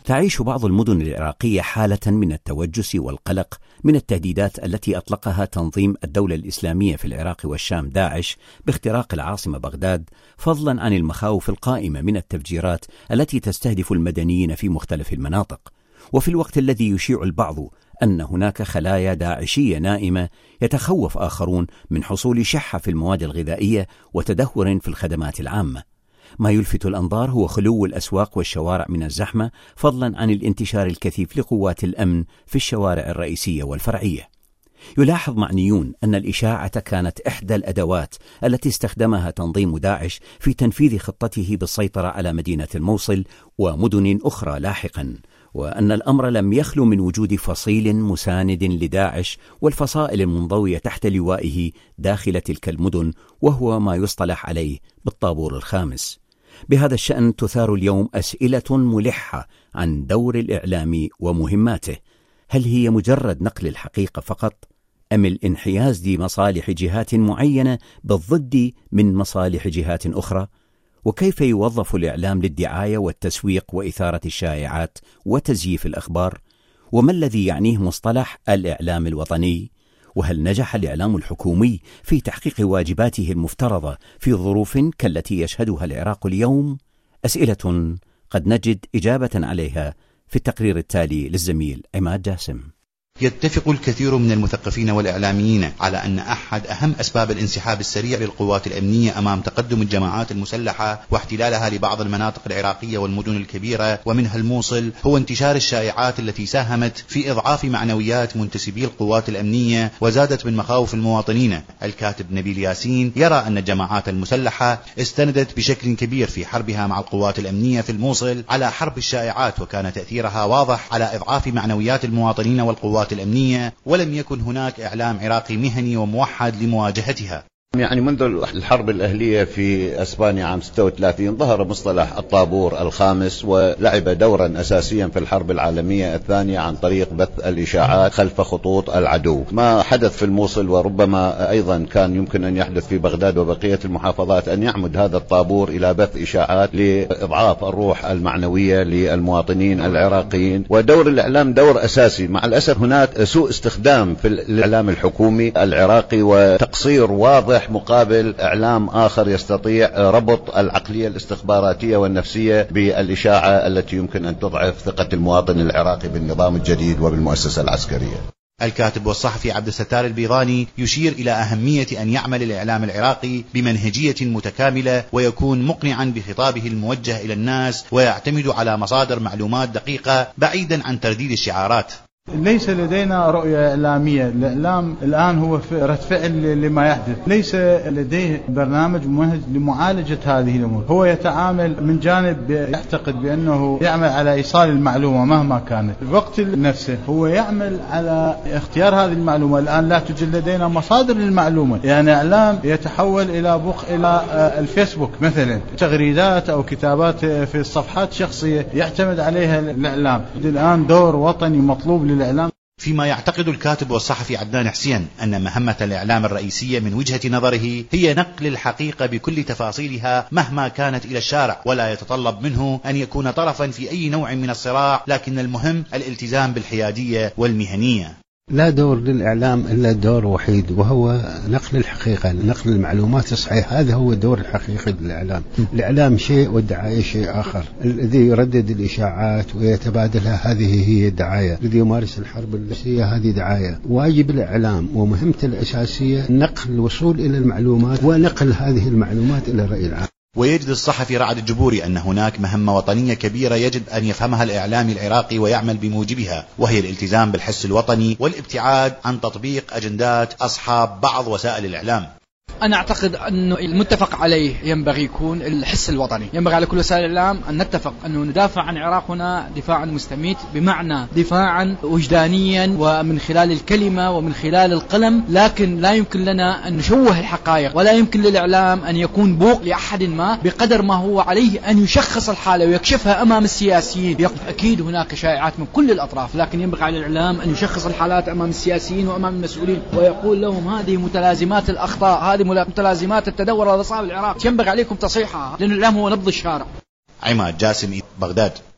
تعيش بعض المدن العراقية حالة من التوجس والقلق من التهديدات التي أطلقها تنظيم الدولة الإسلامية في العراق والشام داعش باختراق العاصمة بغداد، فضلا عن المخاوف القائمة من التفجيرات التي تستهدف المدنيين في مختلف المناطق. وفي الوقت الذي يشيع البعض أن هناك خلايا داعشية نائمة، يتخوف آخرون من حصول شحة في المواد الغذائية وتدهور في الخدمات العامة. ما يلفت الأنظار هو خلو الأسواق والشوارع من الزحمة، فضلا عن الانتشار الكثيف لقوات الأمن في الشوارع الرئيسية والفرعية. يلاحظ معنيون أن الإشاعة كانت إحدى الأدوات التي استخدمها تنظيم داعش في تنفيذ خطته بالسيطرة على مدينة الموصل ومدن أخرى لاحقا، وأن الأمر لم يخلو من وجود فصيل مساند لداعش والفصائل المنضوية تحت لوائه داخل تلك المدن، وهو ما يصطلح عليه بالطابور الخامس. بهذا الشأن تثار اليوم أسئلة ملحة عن دور الإعلام ومهماته. هل هي مجرد نقل الحقيقة فقط، أم الانحياز لمصالح جهات معينة بالضد من مصالح جهات أخرى؟ وكيف يوظف الإعلام للدعاية والتسويق وإثارة الشائعات وتزييف الأخبار؟ وما الذي يعنيه مصطلح الإعلام الوطني؟ وهل نجح الإعلام الحكومي في تحقيق واجباته المفترضة في ظروف كالتي يشهدها العراق اليوم؟ أسئلة قد نجد إجابة عليها في التقرير التالي للزميل عماد جاسم. يتفق الكثير من المثقفين والإعلاميين على أن أحد أهم أسباب الانسحاب السريع للقوات الأمنية أمام تقدم الجماعات المسلحة واحتلالها لبعض المناطق العراقية والمدن الكبيرة ومنها الموصل هو انتشار الشائعات التي ساهمت في إضعاف معنويات منتسبي القوات الأمنية وزادت من مخاوف المواطنين. الكاتب نبيل ياسين يرى أن الجماعات المسلحة استندت بشكل كبير في حربها مع القوات الأمنية في الموصل على حرب الشائعات، وكان تأثيرها واضح على إضعاف معنويات المواطنين والقوات الأمنية، ولم يكن هناك إعلام عراقي مهني وموحد لمواجهتها. يعني منذ الحرب الأهلية في أسبانيا عام 36 ظهر مصطلح الطابور الخامس، ولعب دورا أساسيا في الحرب العالمية الثانية عن طريق بث الإشاعات خلف خطوط العدو. ما حدث في الموصل وربما أيضا كان يمكن أن يحدث في بغداد وبقية المحافظات أن يعمد هذا الطابور إلى بث إشاعات لإضعاف الروح المعنوية للمواطنين العراقيين. ودور الإعلام دور أساسي. مع الأسف هناك سوء استخدام في الإعلام الحكومي العراقي وتقصير واضح مقابل إعلام آخر يستطيع ربط العقلية الاستخباراتية والنفسية بالإشاعة التي يمكن أن تضعف ثقة المواطن العراقي بالنظام الجديد وبالمؤسسة العسكرية. الكاتب والصحفي عبد الستار البيضاني يشير إلى أهمية أن يعمل الإعلام العراقي بمنهجية متكاملة ويكون مقنعا بخطابه الموجه إلى الناس ويعتمد على مصادر معلومات دقيقة بعيدا عن ترديد الشعارات. ليس لدينا رؤية إعلامية. الإعلام الآن هو رد فعل لما يحدث، ليس لديه برنامج ممهد لمعالجة هذه الأمور. هو يتعامل من جانب يعتقد بأنه يعمل على إيصال المعلومة مهما كانت. الوقت نفسه هو يعمل على اختيار هذه المعلومة. الآن لا توجد لدينا مصادر للمعلومة، يعني إعلام يتحول إلى إلى الفيسبوك مثلا، تغريدات أو كتابات في الصفحات الشخصية يعتمد عليها الإعلام. الآن دور وطني مطلوب للإعلام. فيما يعتقد الكاتب والصحفي عدنان حسين أن مهمة الإعلام الرئيسية من وجهة نظره هي نقل الحقيقة بكل تفاصيلها مهما كانت إلى الشارع، ولا يتطلب منه أن يكون طرفا في أي نوع من الصراع، لكن المهم الالتزام بالحيادية والمهنية. لا دور للإعلام إلا دور وحيد، وهو نقل الحقيقة، نقل المعلومات الصحيحة. هذا هو الدور الحقيقي للإعلام. الإعلام شيء والدعاية شيء آخر. الذي يردد الإشاعات ويتبادلها هذه هي الدعاية، الذي يمارس الحرب النفسية هذه دعاية. واجب الإعلام ومهمته الأساسية نقل الوصول إلى المعلومات ونقل هذه المعلومات إلى الرأي العام. ويجد الصحفي رعد الجبوري أن هناك مهمة وطنية كبيرة يجب أن يفهمها الإعلام العراقي ويعمل بموجبها، وهي الالتزام بالحس الوطني والابتعاد عن تطبيق أجندات أصحاب بعض وسائل الإعلام. أنا أعتقد أنه المتفق عليه ينبغي يكون الحس الوطني. ينبغي على كل وسائل الإعلام أن نتفق أنه ندافع عن عراقنا دفاعا مستميت، بمعنى دفاعا وجدانيا ومن خلال الكلمة ومن خلال القلم، لكن لا يمكن لنا أن نشوه الحقائق، ولا يمكن للإعلام أن يكون بوق لأحد ما بقدر ما هو عليه أن يشخص الحالة ويكشفها أمام السياسيين. أكيد هناك شائعات من كل الأطراف، لكن ينبغي على الإعلام أن يشخص الحالات أمام السياسيين وأمام المسؤولين ويقول لهم هذه متلازمات الأخطاء، هذه متلازمات التدور على أصحاب العراق، ينبغي عليكم تصحيحها، لأن الإعلام هو نبض الشارع. عماد جاسم، بغداد.